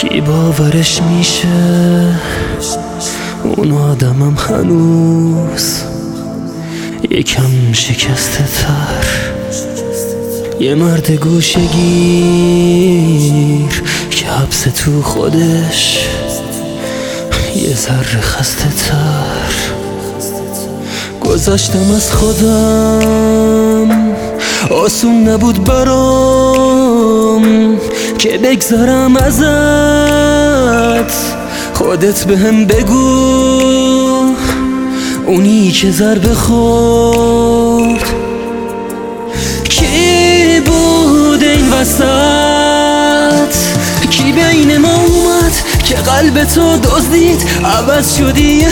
بی باورش میشه اون آدمم هنوز یکم شکسته تر، یه مرد گوشه گیر که حبس تو خودش یه ذره خسته تر. گذاشتم از خودم، آسون نبود برام که بگذارم ازت. خودت بهم بگو اونی که ضربه خورد کی بود این وسط؟ کی بین ما اومد که قلب تو دزدید عوض شدی؟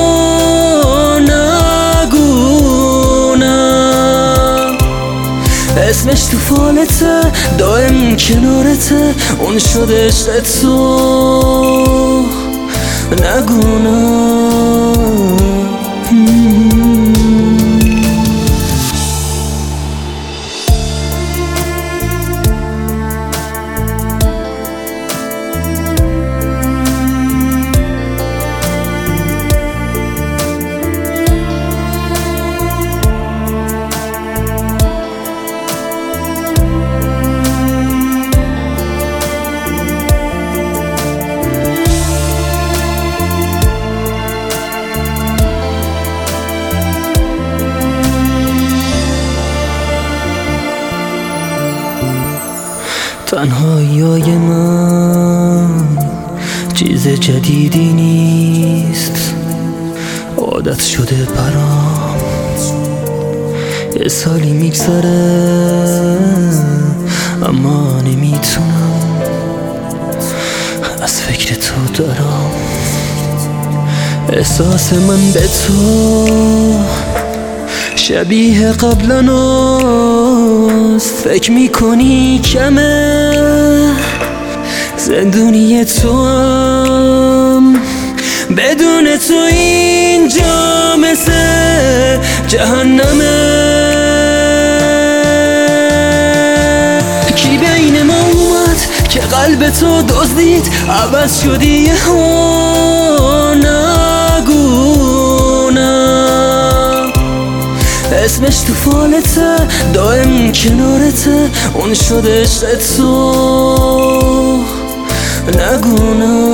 نگو نه، اسمش تو فالته دائم کنارته، اون شده عشق تو. نگو نه. تنهایی من چیز جدیدی نیست، عادت شده برام. یه سالی میگذره اما نمیتونم از فکر تو دارم. احساس من به تو شبیه قبلناست، فکر میکنی کمه زندونی تو هم، بدون تو اینجا مثل جهنمه. کی بین ما اومد که قلب تو دزدید عوض شدی؟ نگو نه، اسمش تو فالته دائم کنارته، اون شده عشق تو. نگو نه.